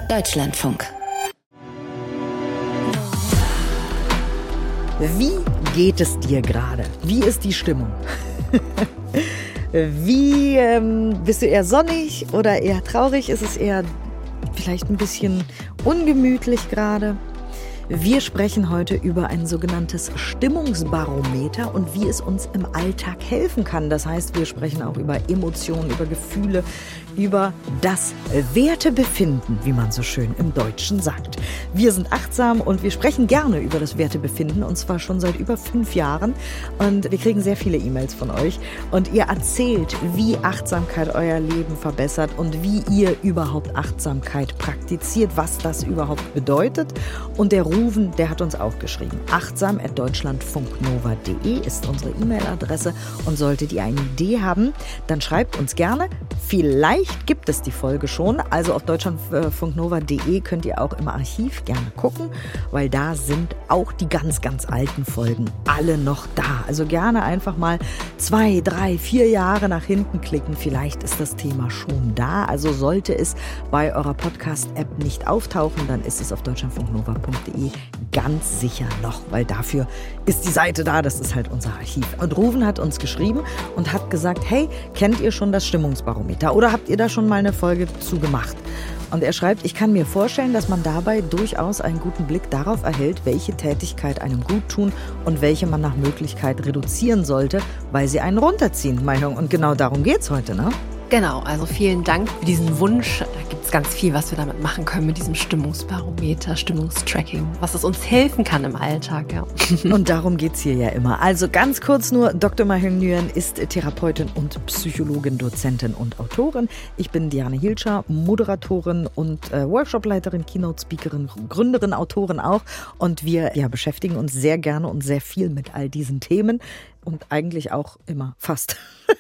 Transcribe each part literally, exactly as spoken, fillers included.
Deutschlandfunk. Wie geht es dir gerade? Wie ist die Stimmung? Wie ähm, bist du eher sonnig oder eher traurig? Ist es eher vielleicht ein bisschen ungemütlich gerade? Wir sprechen heute über ein sogenanntes Stimmungsbarometer und wie es uns im Alltag helfen kann. Das heißt, wir sprechen auch über Emotionen, über Gefühle, über das Wertebefinden, wie man so schön im Deutschen sagt. Wir sind achtsam und wir sprechen gerne über das Wertebefinden und zwar schon seit über fünf Jahren. Und wir kriegen sehr viele E-Mails von euch und ihr erzählt, wie Achtsamkeit euer Leben verbessert und wie ihr überhaupt Achtsamkeit praktiziert, was das überhaupt bedeutet. Und der Ruven, der hat uns auch geschrieben. achtsam at deutschlandfunknova punkt de ist unsere E-Mail-Adresse und solltet ihr eine Idee haben, dann schreibt uns gerne. Vielleicht gibt es die Folge schon, also auf deutschlandfunknova punkt de könnt ihr auch im Archiv gerne gucken, weil da sind auch die ganz, ganz alten Folgen alle noch da. Also gerne einfach mal zwei, drei, vier Jahre nach hinten klicken, vielleicht ist das Thema schon da. Also sollte es bei eurer Podcast-App nicht auftauchen, dann ist es auf deutschlandfunknova punkt de ganz sicher noch, weil dafür ist die Seite da, das ist halt unser Archiv. Und Ruven hat uns geschrieben und hat gesagt, hey, kennt ihr schon das Stimmungsbarometer oder habt ihr da schon mal eine Folge zu gemacht? Und er schreibt, ich kann mir vorstellen, dass man dabei durchaus einen guten Blick darauf erhält, welche Tätigkeit einem gut tun und welche man nach Möglichkeit reduzieren sollte, weil sie einen runterziehen. Meinung. Und genau darum geht's heute, ne? Genau, also vielen Dank für diesen Wunsch. Da gibt es ganz viel, was wir damit machen können mit diesem Stimmungsbarometer, Stimmungstracking, was es uns helfen kann im Alltag. Ja. Und darum geht's hier ja immer. Also ganz kurz nur, Doktor Mahjong Nguyen ist Therapeutin und Psychologin, Dozentin und Autorin. Ich bin Diane Hilscher, Moderatorin und äh, Workshopleiterin, Keynote-Speakerin, Gründerin, Autorin auch. Und wir ja, beschäftigen uns sehr gerne und sehr viel mit all diesen Themen. Und eigentlich auch immer fast.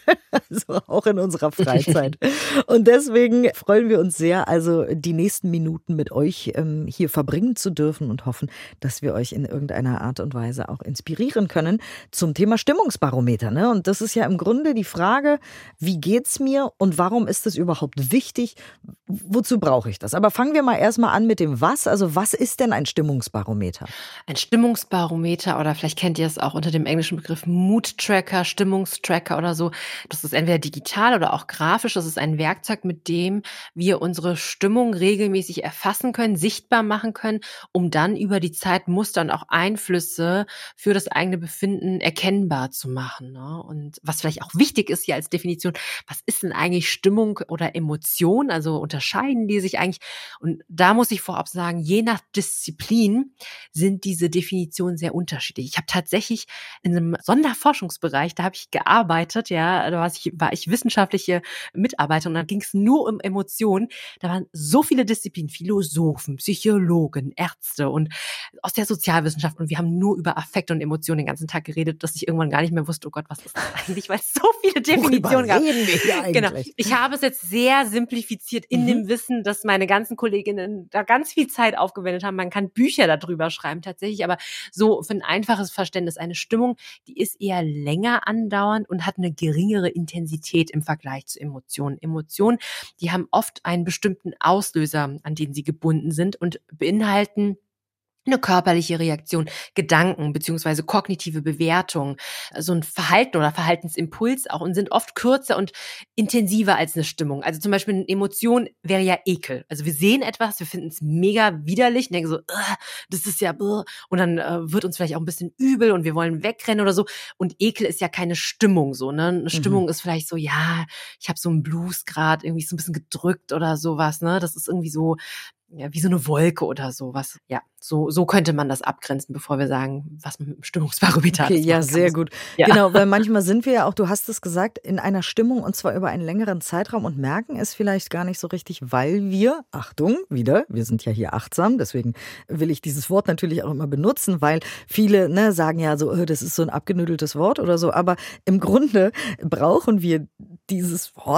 Also auch in unserer Freizeit. Und deswegen freuen wir uns sehr, also die nächsten Minuten mit euch ähm, hier verbringen zu dürfen und hoffen, dass wir euch in irgendeiner Art und Weise auch inspirieren können zum Thema Stimmungsbarometer. Ne? Und das ist ja im Grunde die Frage, wie geht's mir und warum ist das überhaupt wichtig? Wozu brauche ich das? Aber fangen wir mal erstmal an mit dem Was. Also was ist denn ein Stimmungsbarometer? Ein Stimmungsbarometer oder vielleicht kennt ihr es auch unter dem englischen Begriff Mood-Tracker, Stimmungstracker oder so. Das ist entweder digital oder auch grafisch. Das ist ein Werkzeug, mit dem wir unsere Stimmung regelmäßig erfassen können, sichtbar machen können, um dann über die Zeit Muster und auch Einflüsse für das eigene Befinden erkennbar zu machen. Ne? Und was vielleicht auch wichtig ist hier als Definition, was ist denn eigentlich Stimmung oder Emotion? Also unterscheiden die sich eigentlich? Und da muss ich vorab sagen, je nach Disziplin sind diese Definitionen sehr unterschiedlich. Ich habe tatsächlich in einem Sonderforschungsbereich, da habe ich gearbeitet, ja, da war ich, war ich wissenschaftliche Mitarbeiterin und da ging es nur um Emotionen. Da waren so viele Disziplinen, Philosophen, Psychologen, Ärzte und aus der Sozialwissenschaft und wir haben nur über Affekt und Emotionen den ganzen Tag geredet, dass ich irgendwann gar nicht mehr wusste, oh Gott, was ist das eigentlich, weil es so viele Definitionen gab. Genau. Ich habe es jetzt sehr simplifiziert in mhm. dem Wissen, dass meine ganzen Kolleginnen da ganz viel Zeit aufgewendet haben. Man kann Bücher darüber schreiben tatsächlich, aber so für ein einfaches Verständnis, eine Stimmung, die ist eher länger andauernd und hat eine geringere Intensität im Vergleich zu Emotionen. Emotionen, die haben oft einen bestimmten Auslöser, an den sie gebunden sind und beinhalten eine körperliche Reaktion, Gedanken beziehungsweise kognitive Bewertung, so ein Verhalten oder Verhaltensimpuls auch und sind oft kürzer und intensiver als eine Stimmung. Also zum Beispiel eine Emotion wäre ja Ekel. Also wir sehen etwas, wir finden es mega widerlich und denken so, das ist ja, und dann äh, wird uns vielleicht auch ein bisschen übel und wir wollen wegrennen oder so. Und Ekel ist ja keine Stimmung so, ne? Eine Stimmung mhm. ist vielleicht so, ja, ich habe so einen Blues gerade irgendwie so ein bisschen gedrückt oder sowas, ne? Das ist irgendwie so, ja, wie so eine Wolke oder sowas. Ja, so so könnte man das abgrenzen, bevor wir sagen, was mit dem Stimmungsbarometer okay, ist. Ja, sehr gut. Ja. Genau, weil manchmal sind wir ja auch, du hast es gesagt, in einer Stimmung und zwar über einen längeren Zeitraum und merken es vielleicht gar nicht so richtig, weil wir, Achtung, wieder, wir sind ja hier achtsam, deswegen will ich dieses Wort natürlich auch immer benutzen, weil viele ne, sagen ja so, oh, das ist so ein abgenüdeltes Wort oder so, aber im Grunde brauchen wir dieses Wort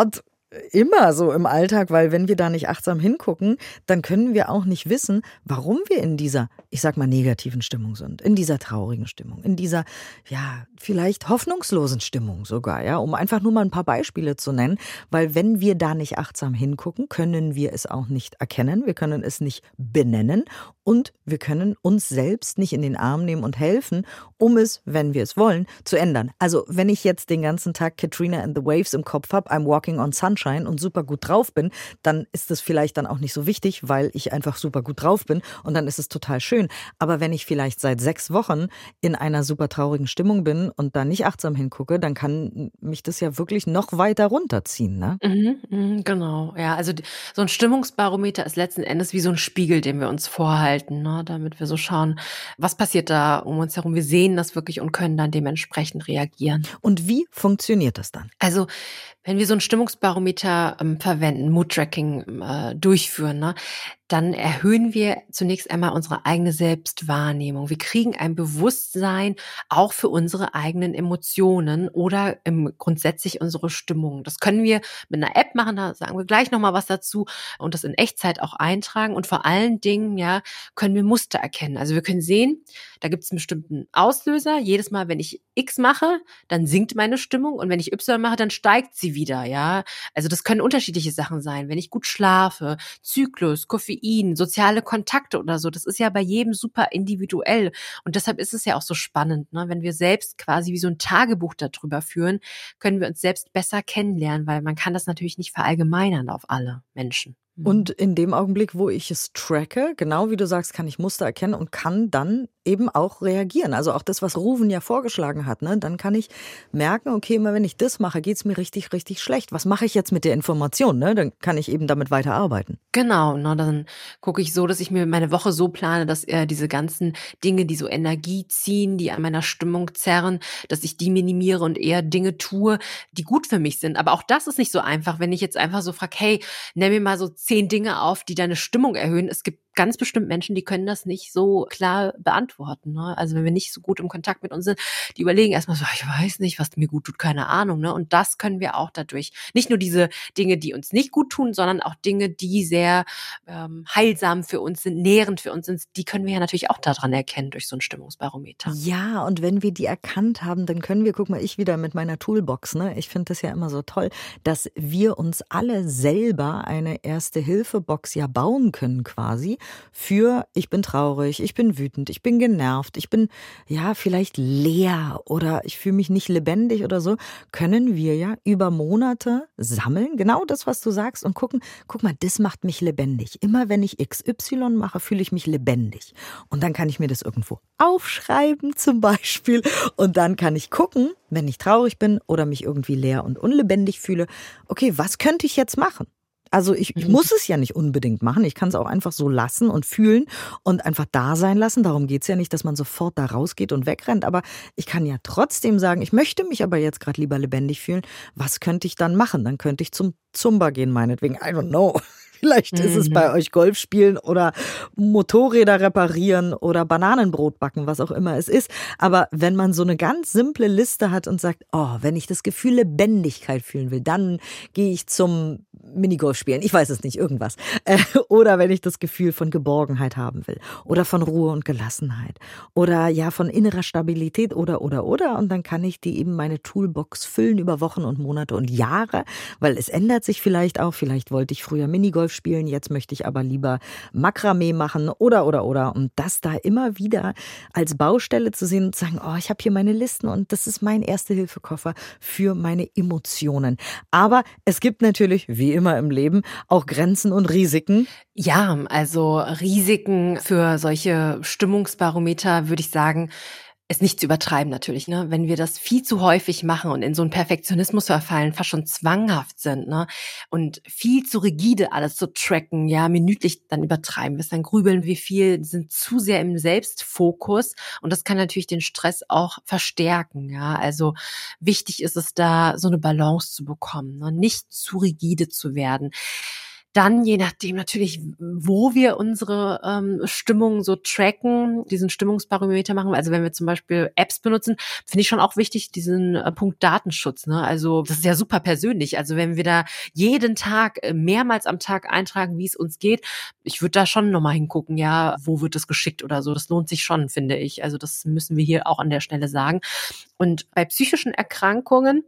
immer so im Alltag, weil wenn wir da nicht achtsam hingucken, dann können wir auch nicht wissen, warum wir in dieser, ich sag mal, negativen Stimmung sind, in dieser traurigen Stimmung, in dieser, ja, vielleicht hoffnungslosen Stimmung sogar, ja, um einfach nur mal ein paar Beispiele zu nennen, weil wenn wir da nicht achtsam hingucken, können wir es auch nicht erkennen, wir können es nicht benennen und wir können uns selbst nicht in den Arm nehmen und helfen, um es, wenn wir es wollen, zu ändern. Also wenn ich jetzt den ganzen Tag Katrina and the Waves im Kopf habe, I'm walking on sunshine und super gut drauf bin, dann ist das vielleicht dann auch nicht so wichtig, weil ich einfach super gut drauf bin und dann ist es total schön. Aber wenn ich vielleicht seit sechs Wochen in einer super traurigen Stimmung bin und da nicht achtsam hingucke, dann kann mich das ja wirklich noch weiter runterziehen, ne? Mhm, mhm, genau. Ja, also d so ein Stimmungsbarometer ist letzten Endes wie so ein Spiegel, den wir uns vorhalten, ne, damit wir so schauen, was passiert da um uns herum. Wir sehen das wirklich und können dann dementsprechend reagieren. Und wie funktioniert das dann? Also, wenn wir so ein Stimmungsbarometer, ähm, verwenden, Mood-Tracking, äh, durchführen, ne, dann erhöhen wir zunächst einmal unsere eigene Selbstwahrnehmung. Wir kriegen ein Bewusstsein auch für unsere eigenen Emotionen oder, ähm, grundsätzlich unsere Stimmung. Das können wir mit einer App machen, da sagen wir gleich noch mal was dazu und das in Echtzeit auch eintragen und vor allen Dingen, ja, können wir Muster erkennen. Also, wir können sehen, da gibt es einen bestimmten Auslöser. Jedes Mal, wenn ich X mache, dann sinkt meine Stimmung und wenn ich Y mache, dann steigt sie wieder, ja. Also, das können unterschiedliche Sachen sein. Wenn ich gut schlafe, Zyklus, Koffein, soziale Kontakte oder so, das ist ja bei jedem super individuell und deshalb ist es ja auch so spannend, ne? Wenn wir selbst quasi wie so ein Tagebuch darüber führen, können wir uns selbst besser kennenlernen, weil man kann das natürlich nicht verallgemeinern auf alle Menschen. Mhm. Und in dem Augenblick, wo ich es tracke, genau wie du sagst, kann ich Muster erkennen und kann dann eben auch reagieren. Also auch das, was Ruven ja vorgeschlagen hat, ne? Dann kann ich merken, okay, immer wenn ich das mache, geht's mir richtig, richtig schlecht. Was mache ich jetzt mit der Information? Ne? Dann kann ich eben damit weiterarbeiten. Genau, ne, dann gucke ich so, dass ich mir meine Woche so plane, dass äh, diese ganzen Dinge, die so Energie ziehen, die an meiner Stimmung zerren, dass ich die minimiere und eher Dinge tue, die gut für mich sind. Aber auch das ist nicht so einfach, wenn ich jetzt einfach so frage, hey, nenn mir mal so zehn Dinge auf, die deine Stimmung erhöhen. Es gibt ganz bestimmt Menschen, die können das nicht so klar beantworten. Ne? Also wenn wir nicht so gut im Kontakt mit uns sind, die überlegen erstmal so, ich weiß nicht, was mir gut tut, keine Ahnung. Ne? Und das können wir auch dadurch. Nicht nur diese Dinge, die uns nicht gut tun, sondern auch Dinge, die sehr ähm, heilsam für uns sind, nährend für uns sind, die können wir ja natürlich auch daran erkennen durch so ein Stimmungsbarometer. Ja, und wenn wir die erkannt haben, dann können wir, guck mal, ich wieder mit meiner Toolbox, ne? Ich finde das ja immer so toll, dass wir uns alle selber eine Erste-Hilfe-Box ja bauen können quasi für ich bin traurig, ich bin wütend, ich bin genervt, ich bin ja vielleicht leer oder ich fühle mich nicht lebendig oder so, können wir ja über Monate sammeln, genau das, was du sagst und gucken, guck mal, das macht mich lebendig. Immer wenn ich X Y mache, fühle ich mich lebendig. Und dann kann ich mir das irgendwo aufschreiben zum Beispiel und dann kann ich gucken, wenn ich traurig bin oder mich irgendwie leer und unlebendig fühle, okay, was könnte ich jetzt machen? Also ich, ich muss es ja nicht unbedingt machen. Ich kann es auch einfach so lassen und fühlen und einfach da sein lassen. Darum geht's ja nicht, dass man sofort da rausgeht und wegrennt. Aber ich kann ja trotzdem sagen, ich möchte mich aber jetzt gerade lieber lebendig fühlen. Was könnte ich dann machen? Dann könnte ich zum Zumba gehen, meinetwegen. I don't know. Vielleicht ist es bei euch Golf spielen oder Motorräder reparieren oder Bananenbrot backen, was auch immer es ist. Aber wenn man so eine ganz simple Liste hat und sagt, oh, wenn ich das Gefühl Lebendigkeit fühlen will, dann gehe ich zum Minigolf spielen. Ich weiß es nicht, irgendwas. Oder wenn ich das Gefühl von Geborgenheit haben will oder von Ruhe und Gelassenheit oder ja von innerer Stabilität oder, oder, oder. Und dann kann ich die eben meine Toolbox füllen über Wochen und Monate und Jahre, weil es ändert sich vielleicht auch. Vielleicht wollte ich früher Minigolf spielen, jetzt möchte ich aber lieber Makramee machen oder, oder, oder. Und das da immer wieder als Baustelle zu sehen und zu sagen, oh, ich habe hier meine Listen und das ist mein Erste-Hilfe-Koffer für meine Emotionen. Aber es gibt natürlich, wie immer im Leben, auch Grenzen und Risiken. Ja, also Risiken für solche Stimmungsbarometer würde ich sagen, es nicht zu übertreiben natürlich, ne? Wenn wir das viel zu häufig machen und in so einen Perfektionismus verfallen, fast schon zwanghaft sind, ne? Und viel zu rigide alles zu tracken, ja, minütlich, dann übertreiben wir es, dann grübeln wir viel, sind zu sehr im Selbstfokus und das kann natürlich den Stress auch verstärken, ja? Also wichtig ist es da, so eine Balance zu bekommen, ne? Nicht zu rigide zu werden. Dann, je nachdem natürlich, wo wir unsere ähm, Stimmung so tracken, diesen Stimmungsbarometer machen. Also wenn wir zum Beispiel Apps benutzen, finde ich schon auch wichtig, diesen äh, Punkt Datenschutz. Ne? Also das ist ja super persönlich. Also wenn wir da jeden Tag, äh, mehrmals am Tag eintragen, wie es uns geht, ich würde da schon nochmal hingucken, ja, wo wird das geschickt oder so. Das lohnt sich schon, finde ich. Also das müssen wir hier auch an der Stelle sagen. Und bei psychischen Erkrankungen,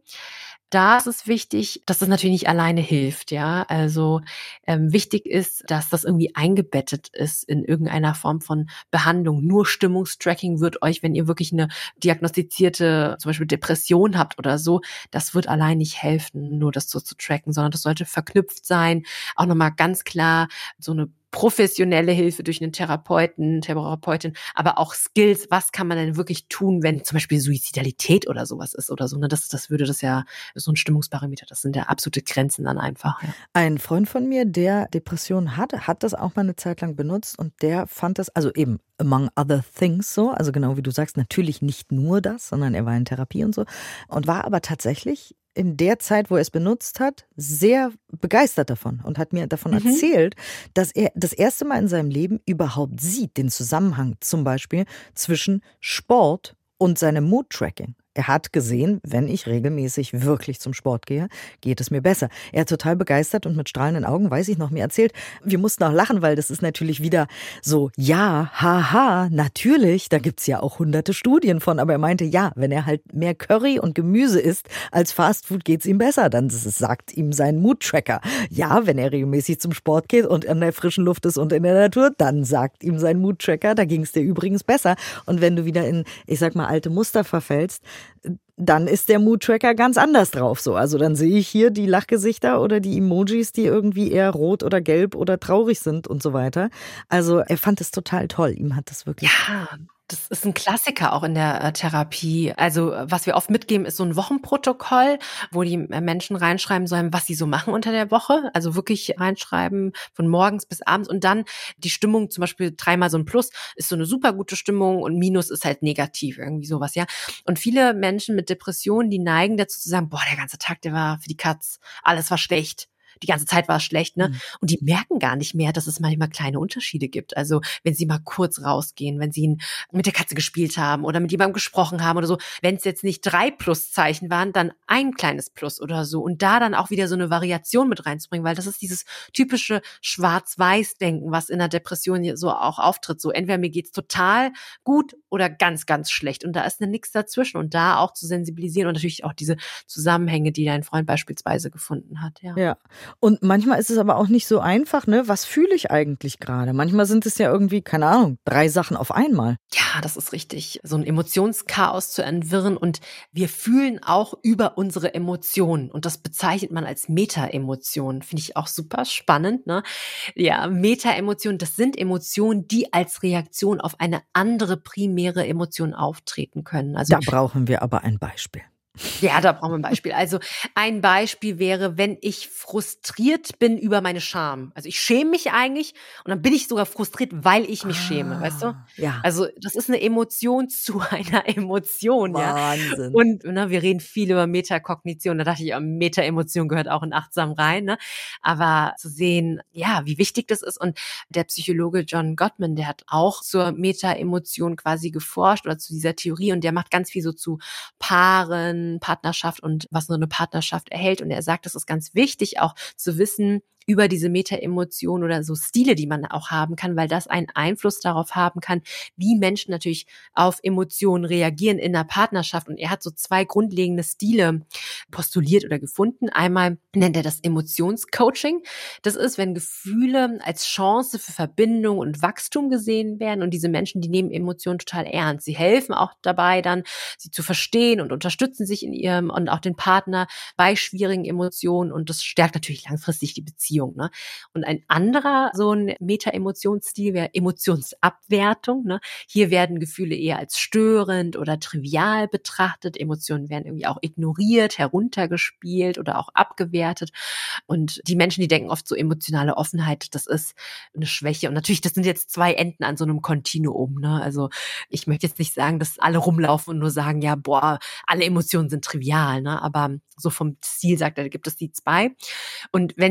da ist es wichtig, dass das natürlich nicht alleine hilft, ja. Also ähm, wichtig ist, dass das irgendwie eingebettet ist in irgendeiner Form von Behandlung. Nur Stimmungstracking wird euch, wenn ihr wirklich eine diagnostizierte, zum Beispiel Depression habt oder so, das wird allein nicht helfen, nur das so zu tracken, sondern das sollte verknüpft sein. Auch nochmal ganz klar so eine professionelle Hilfe durch einen Therapeuten, Therapeutin, aber auch Skills, was kann man denn wirklich tun, wenn zum Beispiel Suizidalität oder sowas ist oder so, ne? Das, das würde das ja, so ein Stimmungsparameter, das sind ja absolute Grenzen dann einfach. Ja. Ein Freund von mir, der Depressionen hatte, hat das auch mal eine Zeit lang benutzt und der fand das, also eben among other things so, also genau wie du sagst, natürlich nicht nur das, sondern er war in Therapie und so und war aber tatsächlich in der Zeit, wo er es benutzt hat, sehr begeistert davon und hat mir davon mhm. erzählt, dass er das erste Mal in seinem Leben überhaupt sieht, den Zusammenhang zum Beispiel zwischen Sport und seinem Mood-Tracking. Er hat gesehen, wenn ich regelmäßig wirklich zum Sport gehe, geht es mir besser. Er hat total begeistert und mit strahlenden Augen, weiß ich noch, mir erzählt, wir mussten auch lachen, weil das ist natürlich wieder so, ja, haha, natürlich, da gibt's ja auch hunderte Studien von, aber er meinte, ja, wenn er halt mehr Curry und Gemüse isst als Fastfood, geht's ihm besser. Dann sagt ihm sein Mood-Tracker. Ja, wenn er regelmäßig zum Sport geht und an der frischen Luft ist und in der Natur, dann sagt ihm sein Mood-Tracker, da ging's dir übrigens besser. Und wenn du wieder in, ich sag mal, alte Muster verfällst, dann ist der Mood-Tracker ganz anders drauf. So. Also dann sehe ich hier die Lachgesichter oder die Emojis, die irgendwie eher rot oder gelb oder traurig sind und so weiter. Also er fand es total toll. Ihm hat das wirklich... Ja. Das ist ein Klassiker auch in der äh, Therapie. Also was wir oft mitgeben, ist so ein Wochenprotokoll, wo die Menschen reinschreiben sollen, was sie so machen unter der Woche. Also wirklich reinschreiben von morgens bis abends. Und dann die Stimmung, zum Beispiel dreimal so ein Plus, ist so eine super gute Stimmung und Minus ist halt negativ, irgendwie sowas, ja. Und viele Menschen mit Depressionen, die neigen dazu zu sagen, boah, der ganze Tag, der war für die Katz, alles war schlecht. Die ganze Zeit war es schlecht, ne? Mhm. Und die merken gar nicht mehr, dass es manchmal kleine Unterschiede gibt. Also wenn sie mal kurz rausgehen, wenn sie mit der Katze gespielt haben oder mit jemandem gesprochen haben oder so, wenn es jetzt nicht drei Pluszeichen waren, dann ein kleines Plus oder so. Und da dann auch wieder so eine Variation mit reinzubringen, weil das ist dieses typische Schwarz-Weiß-Denken, was in der Depression so auch auftritt. So entweder mir geht's total gut oder ganz, ganz schlecht. Und da ist nichts dazwischen. Und da auch zu sensibilisieren und natürlich auch diese Zusammenhänge, die dein Freund beispielsweise gefunden hat. Ja. Ja. Und manchmal ist es aber auch nicht so einfach, ne? Was fühle ich eigentlich gerade? Manchmal sind es ja irgendwie, keine Ahnung, drei Sachen auf einmal. Ja, das ist richtig. So ein Emotionschaos zu entwirren und wir fühlen auch über unsere Emotionen und das bezeichnet man als Meta-Emotionen. Finde ich auch super spannend, ne? Ja, Meta-Emotionen, das sind Emotionen, die als Reaktion auf eine andere primäre Emotion auftreten können. Also da brauchen wir aber ein Beispiel. Ja, da brauchen wir ein Beispiel. Also ein Beispiel wäre, wenn ich frustriert bin über meine Scham. Also ich schäme mich eigentlich und dann bin ich sogar frustriert, weil ich mich ah, schäme, weißt du? Ja. Also das ist eine Emotion zu einer Emotion. Wahnsinn. Ja? Und ne, wir reden viel über Metakognition. Da dachte ich, ja, Meta-Emotion gehört auch in achtsam rein. Ne? Aber zu sehen, ja, wie wichtig das ist. Und der Psychologe John Gottman, der hat auch zur Meta-Emotion quasi geforscht oder zu dieser Theorie und der macht ganz viel so zu Paaren, Partnerschaft und was so eine Partnerschaft erhält. Und er sagt, das ist ganz wichtig, auch zu wissen über diese Meta-Emotionen oder so Stile, die man auch haben kann, weil das einen Einfluss darauf haben kann, wie Menschen natürlich auf Emotionen reagieren in einer Partnerschaft. Und er hat so zwei grundlegende Stile postuliert oder gefunden. Einmal nennt er das Emotionscoaching. Das ist, wenn Gefühle als Chance für Verbindung und Wachstum gesehen werden. Und diese Menschen, die nehmen Emotionen total ernst. Sie helfen auch dabei, dann sie zu verstehen und unterstützen sich in ihrem und auch den Partner bei schwierigen Emotionen. Und das stärkt natürlich langfristig die Beziehung. Ne? Und ein anderer so ein Meta-Emotionsstil wäre Emotionsabwertung. Ne? Hier werden Gefühle eher als störend oder trivial betrachtet. Emotionen werden irgendwie auch ignoriert, heruntergespielt oder auch abgewertet. Und die Menschen, die denken oft so emotionale Offenheit, das ist eine Schwäche. Und natürlich, das sind jetzt zwei Enden an so einem Kontinuum. Ne? Also ich möchte jetzt nicht sagen, dass alle rumlaufen und nur sagen, ja, boah, alle Emotionen sind trivial. Ne? Aber so vom Stil sagt er, da gibt es die zwei. Und wenn jetzt in einer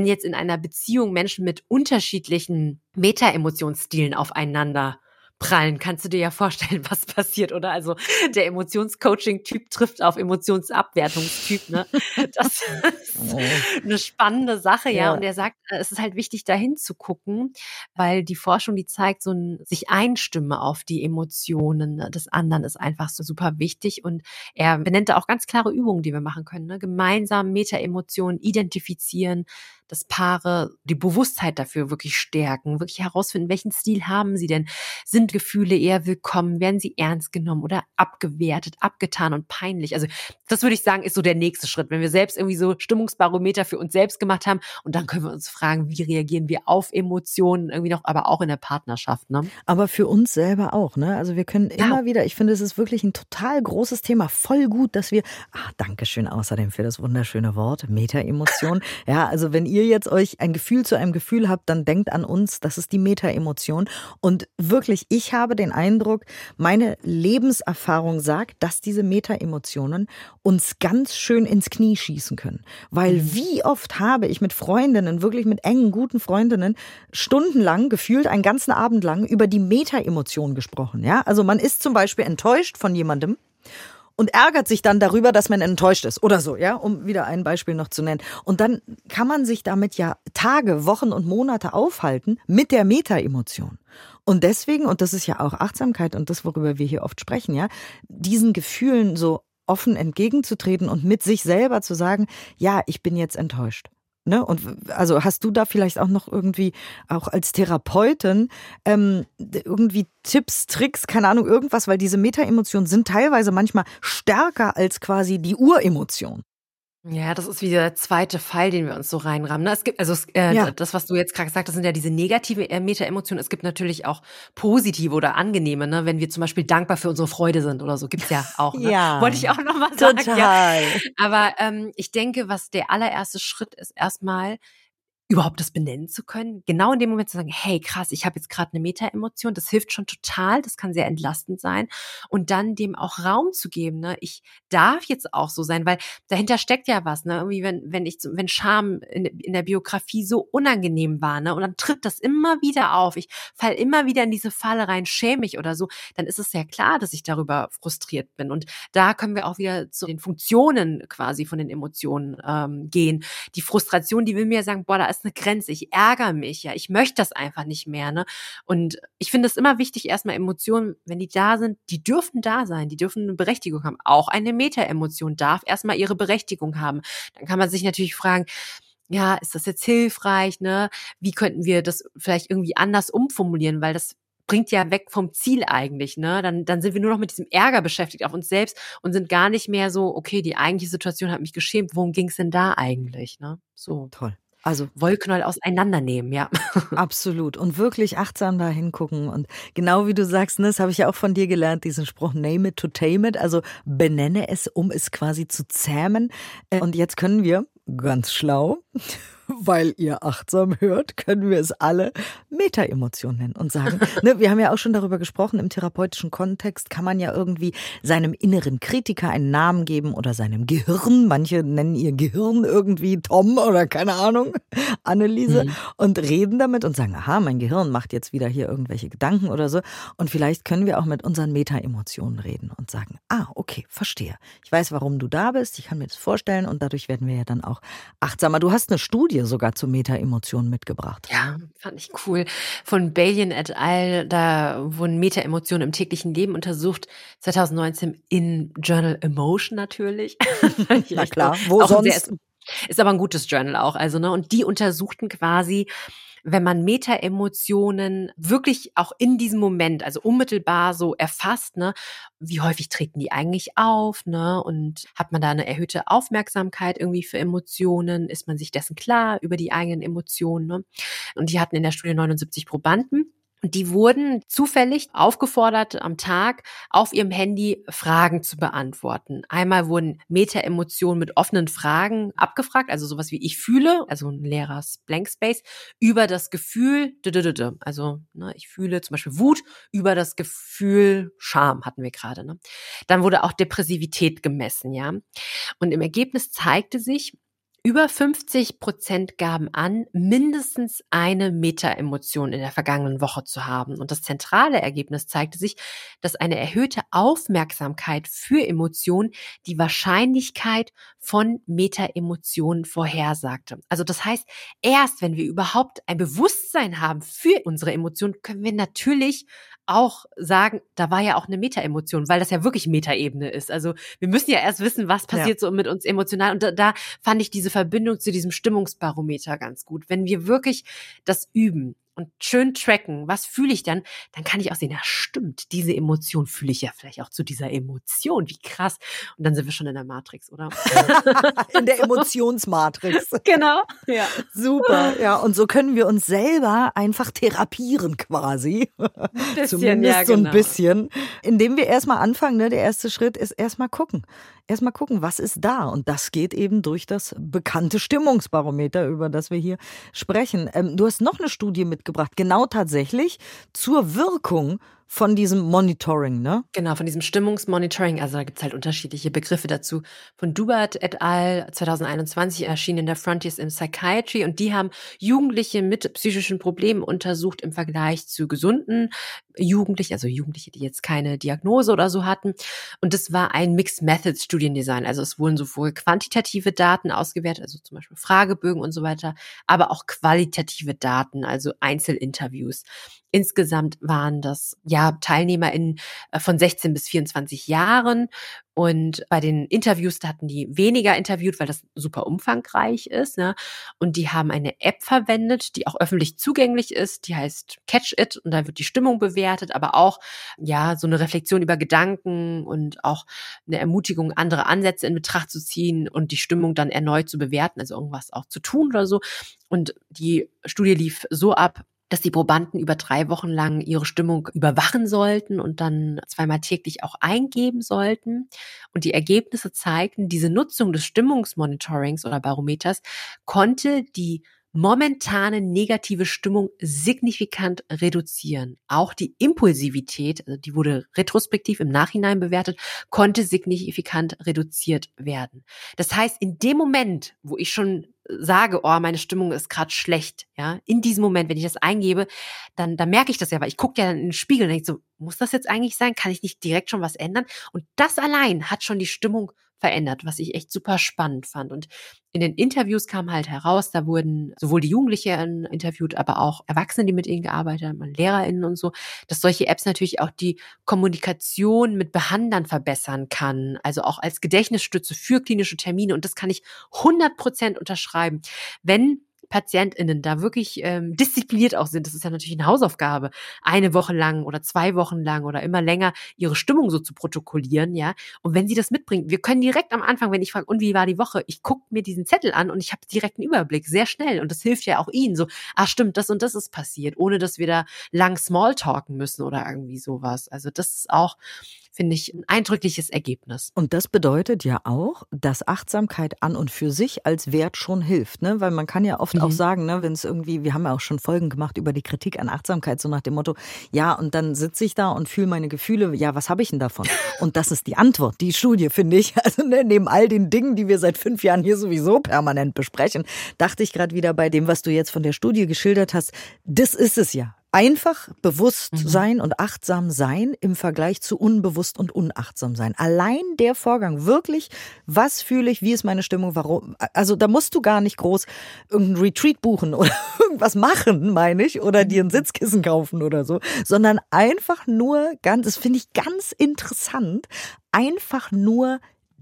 einer Beziehung Menschen mit unterschiedlichen Meta-Emotionsstilen aufeinander prallen, kannst du dir ja vorstellen, was passiert, oder? Also der Emotionscoaching-Typ trifft auf Emotionsabwertungstyp, ne? Das ist Oh. eine spannende Sache, ja. Ja. Und er sagt, äh, es ist halt wichtig, dahin zu gucken, weil die Forschung, die zeigt, so ein sich einstimmen auf die Emotionen, ne, des anderen ist einfach so super wichtig. Und er benennt da auch ganz klare Übungen, die wir machen können, ne? Gemeinsam Meta-Emotionen identifizieren, dass Paare die Bewusstheit dafür wirklich stärken, wirklich herausfinden, welchen Stil haben sie denn? Sind Gefühle eher willkommen? Werden sie ernst genommen oder abgewertet, abgetan und peinlich? Also das würde ich sagen, ist so der nächste Schritt, wenn wir selbst irgendwie so Stimmungsbarometer für uns selbst gemacht haben und dann können wir uns fragen, wie reagieren wir auf Emotionen irgendwie noch, aber auch in der Partnerschaft, ne? Aber für uns selber auch, ne? Also wir können Ja. immer wieder, ich finde, es ist wirklich ein total großes Thema, voll gut, dass wir, ah, Dankeschön außerdem für das wunderschöne Wort, Meta-Emotion. Ja, also wenn ihr jetzt euch ein Gefühl zu einem Gefühl habt, dann denkt an uns, das ist die Meta-Emotion. Und wirklich, ich habe den Eindruck, meine Lebenserfahrung sagt, dass diese Meta-Emotionen uns ganz schön ins Knie schießen können. Weil Mhm. wie oft habe ich mit Freundinnen, wirklich mit engen, guten Freundinnen, stundenlang, gefühlt einen ganzen Abend lang, über die Meta-Emotion gesprochen. Ja? Also man ist zum Beispiel enttäuscht von jemandem und ärgert sich dann darüber, dass man enttäuscht ist oder so, ja, um wieder ein Beispiel noch zu nennen. Und dann kann man sich damit ja Tage, Wochen und Monate aufhalten mit der Meta-Emotion. Und deswegen, und das ist ja auch Achtsamkeit und das, worüber wir hier oft sprechen, ja, diesen Gefühlen so offen entgegenzutreten und mit sich selber zu sagen, ja, ich bin jetzt enttäuscht. Ne? Und also hast du da vielleicht auch noch irgendwie, auch als Therapeutin, ähm, irgendwie Tipps, Tricks, keine Ahnung, irgendwas, weil diese Meta-Emotionen sind teilweise manchmal stärker als quasi die Uremotion. Ja, das ist wieder der zweite Fall, den wir uns so reinrammen. Ne? Es gibt, also es, äh, Ja. das, was du jetzt gerade gesagt hast, sind ja diese negative äh, Meta-Emotionen. Es gibt natürlich auch positive oder angenehme, ne? Wenn wir zum Beispiel dankbar für unsere Freude sind oder so, gibt's ja auch. Ne? Ja, Wollte ich auch nochmal sagen. Ja. total. Aber ähm, ich denke, was der allererste Schritt ist, erstmal überhaupt das benennen zu können, genau in dem Moment zu sagen, hey krass, ich habe jetzt gerade eine Meta-Emotion, das hilft schon total, das kann sehr entlastend sein und dann dem auch Raum zu geben, ne? Ich darf jetzt auch so sein, weil dahinter steckt ja was, ne? Irgendwie wenn wenn ich wenn Scham in, in der Biografie so unangenehm war, ne? Und dann tritt das immer wieder auf, ich fall immer wieder in diese Falle rein, schäme mich oder so, dann ist es ja klar, dass ich darüber frustriert bin und da können wir auch wieder zu den Funktionen quasi von den Emotionen ähm, gehen. Die Frustration, die will mir sagen, boah, da ist eine Grenze, ich ärgere mich, ja, ich möchte das einfach nicht mehr, ne? Und ich finde es immer wichtig, erstmal Emotionen, wenn die da sind, die dürfen da sein, die dürfen eine Berechtigung haben. Auch eine Meta-Emotion darf erstmal ihre Berechtigung haben. Dann kann man sich natürlich fragen, ja, ist das jetzt hilfreich, ne? Wie könnten wir das vielleicht irgendwie anders umformulieren, weil das bringt ja weg vom Ziel eigentlich, ne? Dann, dann sind wir nur noch mit diesem Ärger beschäftigt auf uns selbst und sind gar nicht mehr so, okay, die eigentliche Situation hat mich geschämt, worum ging's denn da eigentlich, ne? So. Toll. Also Wollknäuel auseinandernehmen, ja. absolut. Und wirklich achtsam da hingucken. Und genau wie du sagst, ne, das habe ich ja auch von dir gelernt, diesen Spruch, name it to tame it. Also benenne es, um es quasi zu zähmen. Und jetzt können wir, ganz schlau, weil ihr achtsam hört, können wir es alle Meta-Emotion nennen und sagen, ne, wir haben ja auch schon darüber gesprochen, im therapeutischen Kontext kann man ja irgendwie seinem inneren Kritiker einen Namen geben oder seinem Gehirn. Manche nennen ihr Gehirn irgendwie Tom oder keine Ahnung, Anneliese, Mhm. und reden damit und sagen, aha, mein Gehirn macht jetzt wieder hier irgendwelche Gedanken oder so. Und vielleicht können wir auch mit unseren Meta-Emotionen reden und sagen, ah, okay, verstehe. Ich weiß, warum du da bist, ich kann mir das vorstellen und dadurch werden wir ja dann auch achtsamer. Du hast eine Studie sogar zu Meta-Emotionen mitgebracht. Ja, fand ich cool. Von Balian et al., da wurden Meta-Emotionen im täglichen Leben untersucht. zwanzig neunzehn in Journal Emotion natürlich. Na klar, wo Auch ein sonst? sehr, ist aber ein gutes Journal auch, also, ne? Und die untersuchten quasi, wenn man Meta-Emotionen wirklich auch in diesem Moment, also unmittelbar so erfasst, ne, wie häufig treten die eigentlich auf, ne? Und hat man da eine erhöhte Aufmerksamkeit irgendwie für Emotionen? Ist man sich dessen klar über die eigenen Emotionen, ne? Und die hatten in der Studie neunundsiebzig Probanden. Und die wurden zufällig aufgefordert, am Tag auf ihrem Handy Fragen zu beantworten. Einmal wurden Meta-Emotionen mit offenen Fragen abgefragt, also sowas wie ich fühle, also ein leerer Blankspace, über das Gefühl, also ne, ich fühle zum Beispiel Wut, über das Gefühl Scham hatten wir gerade. Ne? Dann wurde auch Depressivität gemessen, ja. Und im Ergebnis zeigte sich, Über fünfzig Prozent gaben an, mindestens eine Meta-Emotion in der vergangenen Woche zu haben. Und das zentrale Ergebnis zeigte sich, dass eine erhöhte Aufmerksamkeit für Emotionen die Wahrscheinlichkeit von Meta-Emotionen vorhersagte. Also das heißt, erst wenn wir überhaupt ein Bewusstsein haben für unsere Emotionen, können wir natürlich auch sagen, da war ja auch eine Meta-Emotion, weil das ja wirklich Meta-Ebene ist. Also wir müssen ja erst wissen, was passiert ja. so mit uns emotional. Und da, da fand ich diese Verbindung zu diesem Stimmungsbarometer ganz gut. Wenn wir wirklich das üben und schön tracken, was fühle ich dann, dann kann ich auch sehen, ja stimmt, diese Emotion fühle ich ja vielleicht auch zu dieser Emotion. Wie krass. Und dann sind wir schon in der Matrix, oder? In der Emotionsmatrix. Genau. Ja. Super. Ja, und so können wir uns selber einfach therapieren quasi. Ein bisschen, Zumindest ja, so ein genau. bisschen. Indem wir erstmal anfangen, ne? Der erste Schritt ist erstmal gucken. Erstmal gucken, was ist da? Und das geht eben durch das bekannte Stimmungsbarometer, über das wir hier sprechen. Ähm, du hast noch eine Studie mitgebracht, genau tatsächlich zur Wirkung von diesem Monitoring, ne? Genau, von diesem Stimmungsmonitoring. Also da gibt's halt unterschiedliche Begriffe dazu. Von Dubert et al. zwanzig einundzwanzig erschienen in der Frontiers in Psychiatry. Und die haben Jugendliche mit psychischen Problemen untersucht im Vergleich zu gesunden Jugendlichen, also Jugendliche, die jetzt keine Diagnose oder so hatten. Und das war ein Mixed Methods Studiendesign. Also es wurden sowohl quantitative Daten ausgewertet, also zum Beispiel Fragebögen und so weiter, aber auch qualitative Daten, also Einzelinterviews. Insgesamt waren das ja TeilnehmerInnen von sechzehn bis vierundzwanzig Jahren. Und bei den Interviews, da hatten die weniger interviewt, weil das super umfangreich ist. Ne? Und die haben eine App verwendet, die auch öffentlich zugänglich ist. Die heißt Catch It und da wird die Stimmung bewertet, aber auch ja so eine Reflexion über Gedanken und auch eine Ermutigung, andere Ansätze in Betracht zu ziehen und die Stimmung dann erneut zu bewerten, also irgendwas auch zu tun oder so. Und die Studie lief so ab, dass die Probanden über drei Wochen lang ihre Stimmung überwachen sollten und dann zweimal täglich auch eingeben sollten. Und die Ergebnisse zeigten, diese Nutzung des Stimmungsmonitorings oder Barometers konnte die momentane negative Stimmung signifikant reduzieren. Auch die Impulsivität, also die wurde retrospektiv im Nachhinein bewertet, konnte signifikant reduziert werden. Das heißt, in dem Moment, wo ich schon sage, oh, meine Stimmung ist gerade schlecht, ja, in diesem Moment, wenn ich das eingebe, dann, dann merke ich das ja, weil ich gucke ja dann in den Spiegel und denke so, muss das jetzt eigentlich sein? Kann ich nicht direkt schon was ändern? Und das allein hat schon die Stimmung verändert, was ich echt super spannend fand. Und in den Interviews kam halt heraus, da wurden sowohl die Jugendlichen interviewt, aber auch Erwachsene, die mit ihnen gearbeitet haben, LehrerInnen und so, dass solche Apps natürlich auch die Kommunikation mit Behandlern verbessern kann, also auch als Gedächtnisstütze für klinische Termine. Und das kann ich hundert Prozent unterschreiben. Wenn PatientInnen da wirklich ähm, diszipliniert auch sind, das ist ja natürlich eine Hausaufgabe, eine Woche lang oder zwei Wochen lang oder immer länger ihre Stimmung so zu protokollieren, ja. Und wenn sie das mitbringen, wir können direkt am Anfang, wenn ich frage, und wie war die Woche, ich gucke mir diesen Zettel an und ich habe direkt einen Überblick, sehr schnell. Und das hilft ja auch ihnen so, ah stimmt, das und das ist passiert, ohne dass wir da lang Smalltalken müssen oder irgendwie sowas. Also das ist auch, finde ich, ein eindrückliches Ergebnis. Und das bedeutet ja auch, dass Achtsamkeit an und für sich als Wert schon hilft, ne? Weil man kann ja oft mhm. auch sagen, ne, wenn es irgendwie, wir haben ja auch schon Folgen gemacht über die Kritik an Achtsamkeit, so nach dem Motto, ja, und dann sitze ich da und fühle meine Gefühle, ja, was habe ich denn davon? Und das ist die Antwort, die Studie, finde ich. Also ne, neben all den Dingen, die wir seit fünf Jahren hier sowieso permanent besprechen, dachte ich gerade wieder bei dem, was du jetzt von der Studie geschildert hast, das ist es ja. Einfach bewusst mhm. sein und achtsam sein im Vergleich zu unbewusst und unachtsam sein. Allein der Vorgang, wirklich, was fühle ich, wie ist meine Stimmung, warum, also da musst du gar nicht groß irgendein Retreat buchen oder irgendwas machen, meine ich, oder dir ein Sitzkissen kaufen oder so, sondern einfach nur ganz, das finde ich ganz interessant, einfach nur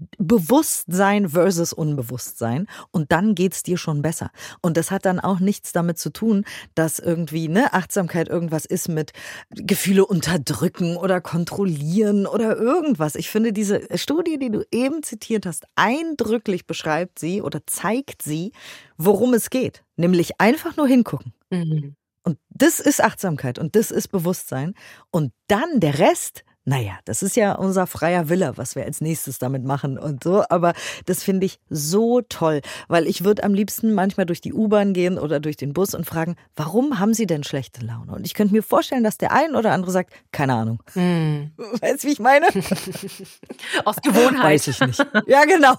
Bewusstsein versus Unbewusstsein und dann geht's dir schon besser. Und das hat dann auch nichts damit zu tun, dass irgendwie ne Achtsamkeit irgendwas ist mit Gefühle unterdrücken oder kontrollieren oder irgendwas. Ich finde, diese Studie, die du eben zitiert hast, eindrücklich beschreibt sie oder zeigt sie, worum es geht. Nämlich einfach nur hingucken. Mhm. Und das ist Achtsamkeit und das ist Bewusstsein. Und dann der Rest Naja, das ist ja unser freier Wille, was wir als nächstes damit machen und so. Aber das finde ich so toll, weil ich würde am liebsten manchmal durch die U-Bahn gehen oder durch den Bus und fragen, warum haben Sie denn schlechte Laune? Und ich könnte mir vorstellen, dass der ein oder andere sagt, keine Ahnung. Hm. Weißt du, wie ich meine? Aus Gewohnheit. Weiß ich nicht. Ja, genau.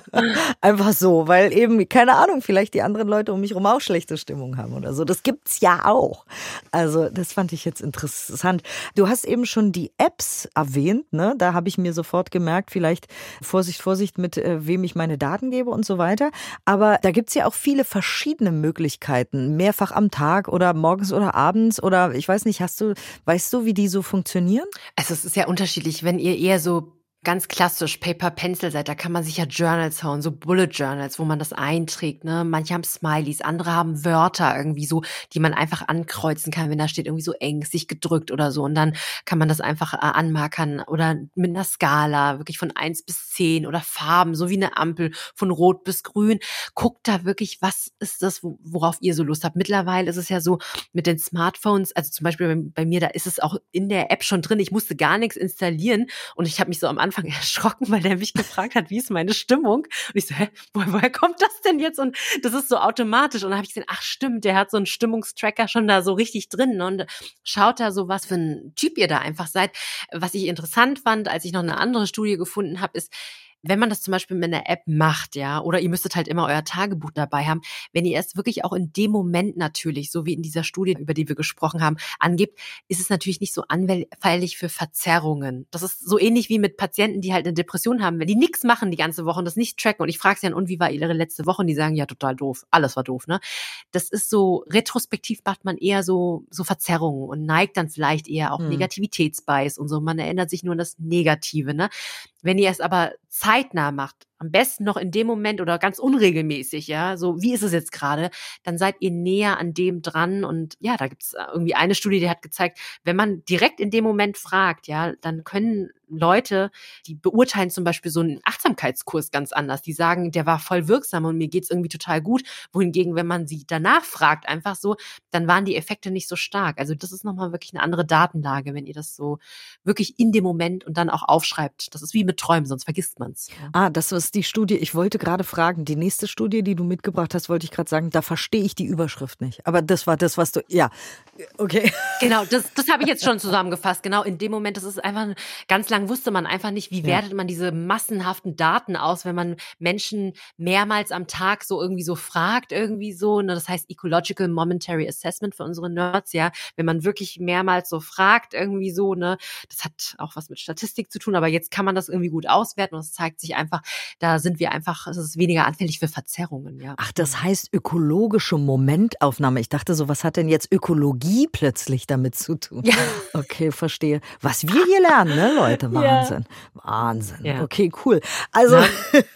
Einfach so, weil eben, keine Ahnung, vielleicht die anderen Leute um mich herum auch schlechte Stimmung haben oder so. Das gibt's ja auch. Also das fand ich jetzt interessant. Du hast eben schon die Apps erwähnt, ne? Da habe ich mir sofort gemerkt, vielleicht Vorsicht, Vorsicht, mit äh, wem ich meine Daten gebe und so weiter. Aber da gibt's ja auch viele verschiedene Möglichkeiten, mehrfach am Tag oder morgens oder abends oder ich weiß nicht, hast du, weißt du, wie die so funktionieren? Also es ist ja unterschiedlich, wenn ihr eher so ganz klassisch Paper-Pencil seid, da kann man sich ja Journals hauen, so Bullet Journals, wo man das einträgt, ne? Manche haben Smileys, andere haben Wörter irgendwie so, die man einfach ankreuzen kann, wenn da steht irgendwie so ängstlich gedrückt oder so und dann kann man das einfach äh, anmarkern oder mit einer Skala, wirklich von eins bis zehn oder Farben, so wie eine Ampel, von rot bis grün. Guckt da wirklich, was ist das, worauf ihr so Lust habt. Mittlerweile ist es ja so mit den Smartphones, also zum Beispiel bei, bei mir, da ist es auch in der App schon drin, ich musste gar nichts installieren und ich habe mich so am Anfang erschrocken, weil der mich gefragt hat, wie ist meine Stimmung? Und ich so, hä, woher, woher kommt das denn jetzt? Und das ist so automatisch. Und dann habe ich gesehen, ach stimmt, der hat so einen Stimmungstracker schon da so richtig drin. Und schaut da so, was für ein Typ ihr da einfach seid. Was ich interessant fand, als ich noch eine andere Studie gefunden habe, ist, wenn man das zum Beispiel mit einer App macht, ja, oder ihr müsstet halt immer euer Tagebuch dabei haben, wenn ihr es wirklich auch in dem Moment natürlich, so wie in dieser Studie, über die wir gesprochen haben, angebt, ist es natürlich nicht so anfällig für Verzerrungen. Das ist so ähnlich wie mit Patienten, die halt eine Depression haben, wenn die nichts machen die ganze Woche und das nicht tracken und ich frage sie dann, und wie war ihre letzte Woche? Und die sagen, ja, total doof, alles war doof, ne? Das ist so, retrospektiv macht man eher so, so Verzerrungen und neigt dann vielleicht eher auch hm. Negativitätsbias und so. Man erinnert sich nur an das Negative, ne? Wenn ihr es aber zeitnah macht, am besten noch in dem Moment oder ganz unregelmäßig, ja, so wie ist es jetzt gerade, dann seid ihr näher an dem dran und ja, da gibt's irgendwie eine Studie, die hat gezeigt, wenn man direkt in dem Moment fragt, ja, dann können Leute, die beurteilen zum Beispiel so einen Achtsamkeitskurs ganz anders, die sagen, der war voll wirksam und mir geht's irgendwie total gut, wohingegen, wenn man sie danach fragt, einfach so, dann waren die Effekte nicht so stark, also das ist nochmal wirklich eine andere Datenlage, wenn ihr das so wirklich in dem Moment und dann auch aufschreibt, das ist wie mit Träumen, sonst vergisst man's. Ja. Ah, das ist die Studie, ich wollte gerade fragen, die nächste Studie, die du mitgebracht hast, wollte ich gerade sagen, da verstehe ich die Überschrift nicht. Aber das war das, was du, ja, okay. Genau, das, das habe ich jetzt schon zusammengefasst. Genau, in dem Moment, das ist einfach, ganz lang wusste man einfach nicht, wie wertet man diese massenhaften Daten aus, wenn man Menschen mehrmals am Tag so irgendwie so fragt, irgendwie so, ne, das heißt Ecological Momentary Assessment für unsere Nerds, ja, wenn man wirklich mehrmals so fragt, irgendwie so, ne, das hat auch was mit Statistik zu tun, aber jetzt kann man das irgendwie gut auswerten und es zeigt sich einfach, da sind wir einfach, es ist weniger anfällig für Verzerrungen, ja. Ach, das heißt ökologische Momentaufnahme. Ich dachte so, was hat denn jetzt Ökologie plötzlich damit zu tun? Ja. Okay, verstehe. Was wir hier lernen, ne, Leute? Wahnsinn. Ja. Wahnsinn. Ja. Okay, cool. Also, ja.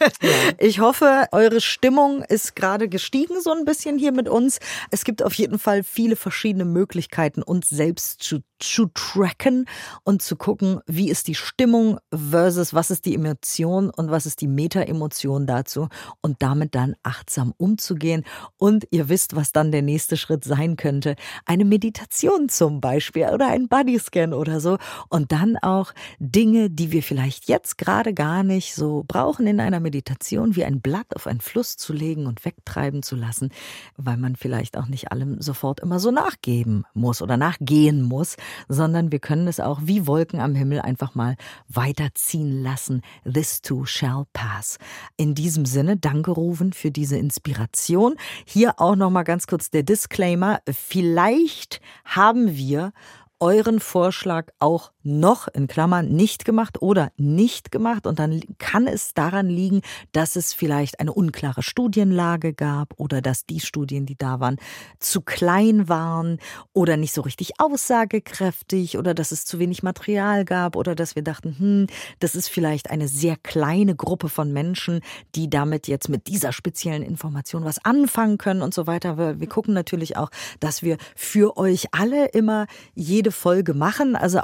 Ich hoffe, eure Stimmung ist gerade gestiegen so ein bisschen hier mit uns. Es gibt auf jeden Fall viele verschiedene Möglichkeiten, uns selbst zu, zu tracken und zu gucken, wie ist die Stimmung versus was ist die Emotion und was ist die Meta-Emotion dazu und damit dann achtsam umzugehen. Und ihr wisst, was dann der nächste Schritt sein könnte. Eine Meditation zum Beispiel oder ein Bodyscan oder so. Und dann auch Dinge, die wir vielleicht jetzt gerade gar nicht so brauchen in einer Meditation, wie ein Blatt auf einen Fluss zu legen und wegtreiben zu lassen, weil man vielleicht auch nicht allem sofort immer so nachgeben muss oder nachgehen muss, sondern wir können es auch wie Wolken am Himmel einfach mal weiterziehen lassen. This too shall pass. In diesem Sinne, danke Ruven für diese Inspiration. Hier auch noch mal ganz kurz der Disclaimer. Vielleicht haben wir euren Vorschlag auch noch in Klammern nicht gemacht oder nicht gemacht und dann kann es daran liegen, dass es vielleicht eine unklare Studienlage gab oder dass die Studien, die da waren, zu klein waren oder nicht so richtig aussagekräftig oder dass es zu wenig Material gab oder dass wir dachten, hm, das ist vielleicht eine sehr kleine Gruppe von Menschen, die damit jetzt mit dieser speziellen Information was anfangen können und so weiter. Wir, wir gucken natürlich auch, dass wir für euch alle immer jede Folge machen, also auch wenn ihr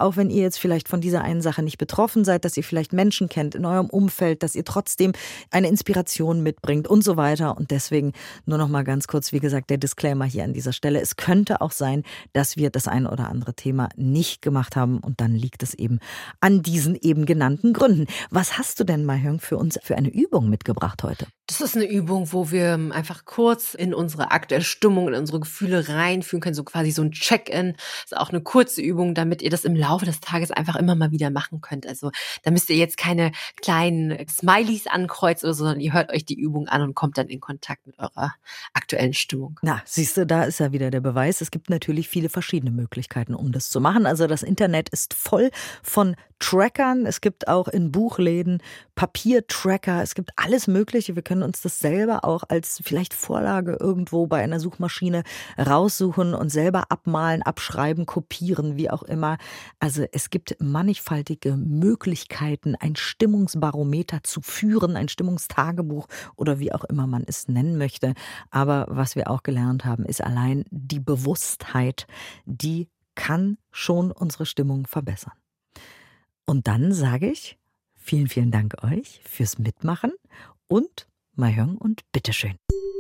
jetzt vielleicht von dieser einen Sache nicht betroffen seid, dass ihr vielleicht Menschen kennt in eurem Umfeld, dass ihr trotzdem eine Inspiration mitbringt und so weiter. Und deswegen nur noch mal ganz kurz, wie gesagt, der Disclaimer hier an dieser Stelle. Es könnte auch sein, dass wir das ein oder andere Thema nicht gemacht haben und dann liegt es eben an diesen eben genannten Gründen. Was hast du denn, Mahjong, für uns für eine Übung mitgebracht heute? Das ist eine Übung, wo wir einfach kurz in unsere aktuelle Stimmung, in unsere Gefühle reinfühlen können, so quasi so ein Check-in. Das ist auch eine kurze Übung, damit ihr das im Laufe des Tages einfach immer mal wieder machen könnt. Also da müsst ihr jetzt keine kleinen Smileys ankreuzen oder so, sondern ihr hört euch die Übung an und kommt dann in Kontakt mit eurer aktuellen Stimmung. Na, siehst du, da ist ja wieder der Beweis. Es gibt natürlich viele verschiedene Möglichkeiten, um das zu machen. Also das Internet ist voll von Trackern. Es gibt auch in Buchläden Papiertracker. Es gibt alles Mögliche. Wir können uns das selber auch als vielleicht Vorlage irgendwo bei einer Suchmaschine raussuchen und selber abmalen, abschreiben, kopieren, wie auch immer. Also es gibt mannigfaltige Möglichkeiten, ein Stimmungsbarometer zu führen, ein Stimmungstagebuch oder wie auch immer man es nennen möchte. Aber was wir auch gelernt haben, ist allein die Bewusstheit, die kann schon unsere Stimmung verbessern. Und dann sage ich vielen, vielen Dank euch fürs Mitmachen und Mahjong und bitteschön.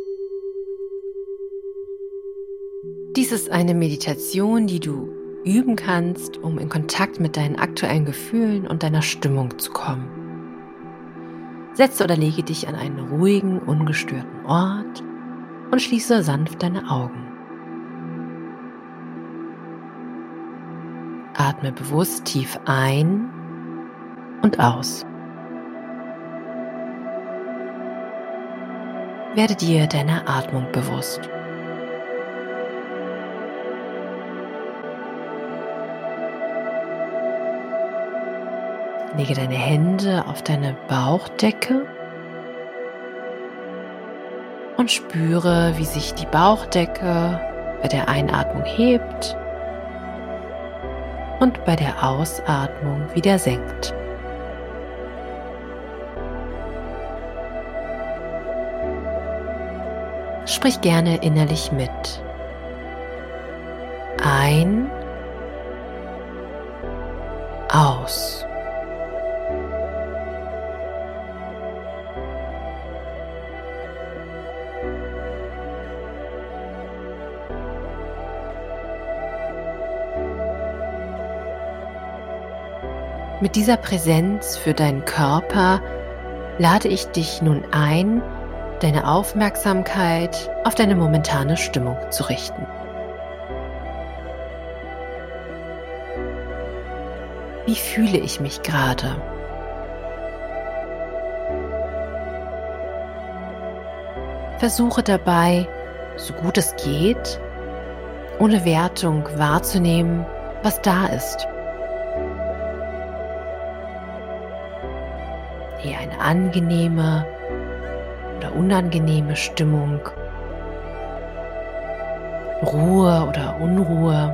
Dies ist eine Meditation, die du üben kannst, um in Kontakt mit deinen aktuellen Gefühlen und deiner Stimmung zu kommen. Setze oder lege dich an einen ruhigen, ungestörten Ort und schließe sanft deine Augen. Atme bewusst tief ein und aus. Werde dir deiner Atmung bewusst. Lege deine Hände auf deine Bauchdecke und spüre, wie sich die Bauchdecke bei der Einatmung hebt und bei der Ausatmung wieder senkt. Sprich gerne innerlich mit. Ein, aus. Mit dieser Präsenz für deinen Körper lade ich dich nun ein, deine Aufmerksamkeit auf deine momentane Stimmung zu richten. Wie fühle ich mich gerade? Versuche dabei, so gut es geht, ohne Wertung wahrzunehmen, was da ist. Eher eine angenehme oder unangenehme Stimmung, Ruhe oder Unruhe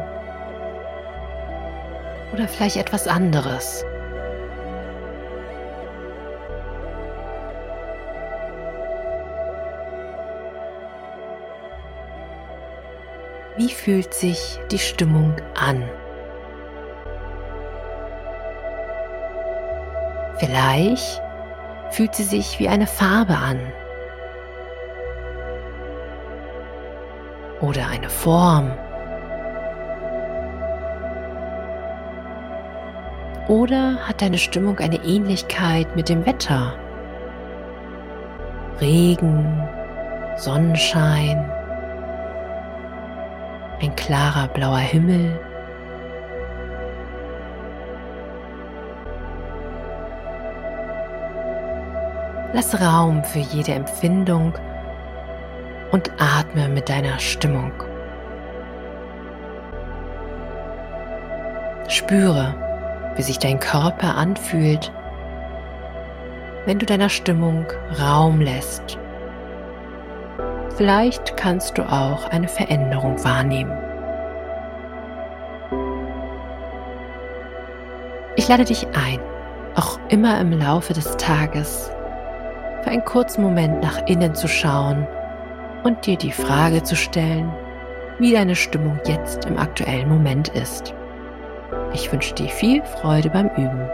oder vielleicht etwas anderes. Wie fühlt sich die Stimmung an? Vielleicht fühlt sie sich wie eine Farbe an oder eine Form oder hat deine Stimmung eine Ähnlichkeit mit dem Wetter? Regen, Sonnenschein, ein klarer blauer Himmel. Lass Raum für jede Empfindung und atme mit deiner Stimmung. Spüre, wie sich dein Körper anfühlt, wenn du deiner Stimmung Raum lässt. Vielleicht kannst du auch eine Veränderung wahrnehmen. Ich lade dich ein, auch immer im Laufe des Tages für einen kurzen Moment nach innen zu schauen und dir die Frage zu stellen, wie deine Stimmung jetzt im aktuellen Moment ist. Ich wünsche dir viel Freude beim Üben.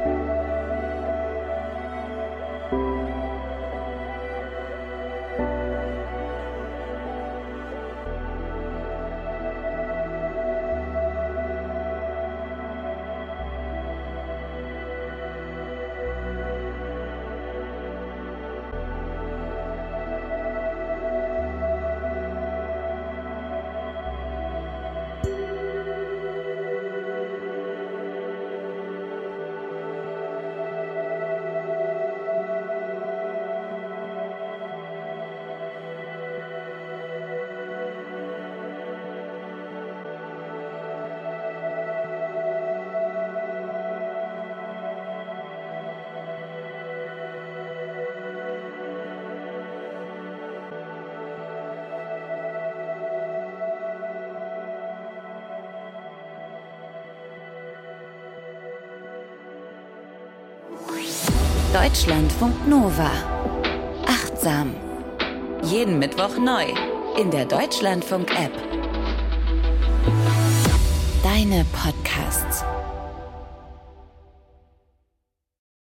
Deutschlandfunk Nova. Achtsam. Jeden Mittwoch neu in der Deutschlandfunk-App. Deine Podcasts.